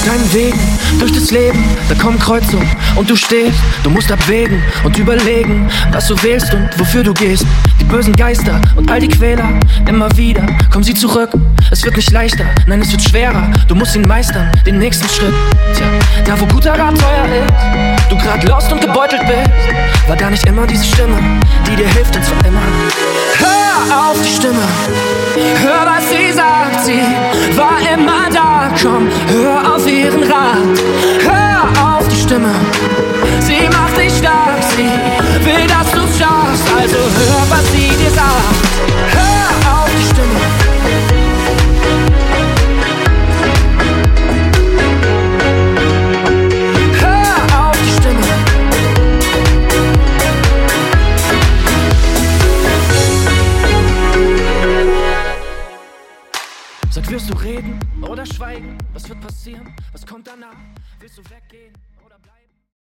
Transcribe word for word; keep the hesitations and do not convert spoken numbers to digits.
deinen Wegen durch das Leben, da kommen Kreuzungen und du stehst. Du musst abwägen und überlegen, was du wählst und wofür du gehst. Die bösen Geister und all die Quäler, immer wieder kommen sie zurück. Es wird nicht leichter, nein, es wird schwerer. Du musst ihn meistern, den nächsten Schritt. Tja, da wo guter Rat teuer ist, du grad lost und gebeutelt bist, war da nicht immer diese Stimme, die dir hilft und zwar immer. Hör auf die Stimme, hör was sie sagt, sie war immer da. Komm, hör auf ihren Rat, hör auf die Stimme, sie macht dich stark, sie will, dass du's schaffst, also hör, was sie dir sagt. Hör auf die Stimme. Hör auf die Stimme. Sag, wirst du reden oder schweigen? Was wird passieren? Was kommt danach? Willst du weggehen?